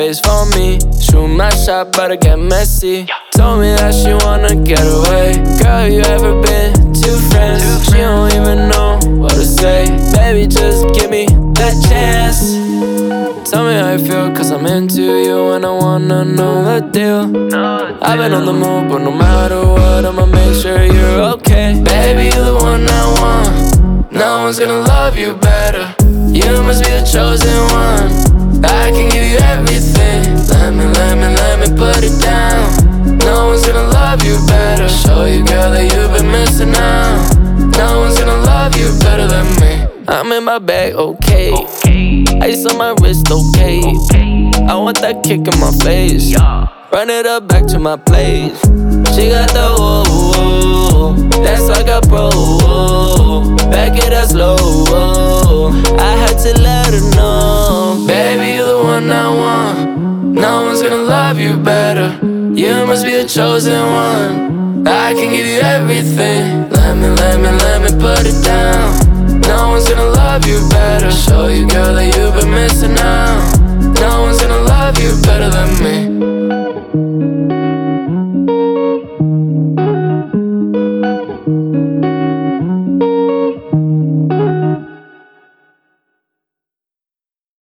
face for me. Shoot my shot, but I get messy. Told me that she wanna get away. Girl, you ever been two friends? She don't even know what to say. Baby, just give me that chance. Tell me how you feel, cause I'm into you and I wanna know the deal. I've been on the move, but no matter what, I'ma make sure you're okay. Baby, you're the one I want. No one's gonna love you better. You must be the chosen one. I can give you everything. Let me put it down. No one's gonna love you better. Show you, girl, that you've been missing out. No one's gonna love you better than me. I'm in my bag, okay. Ice on my wrist, okay. I want that kick in my face. Run it up back to my place. She got the whoa, that's like a pro. Back it up slow. I had to let her know. Baby, you're the one I want. No one's gonna love you better. You must be the chosen one. I can give you everything. Let me put it down. No one's gonna love you better. Show you, girl, that you've been missing out.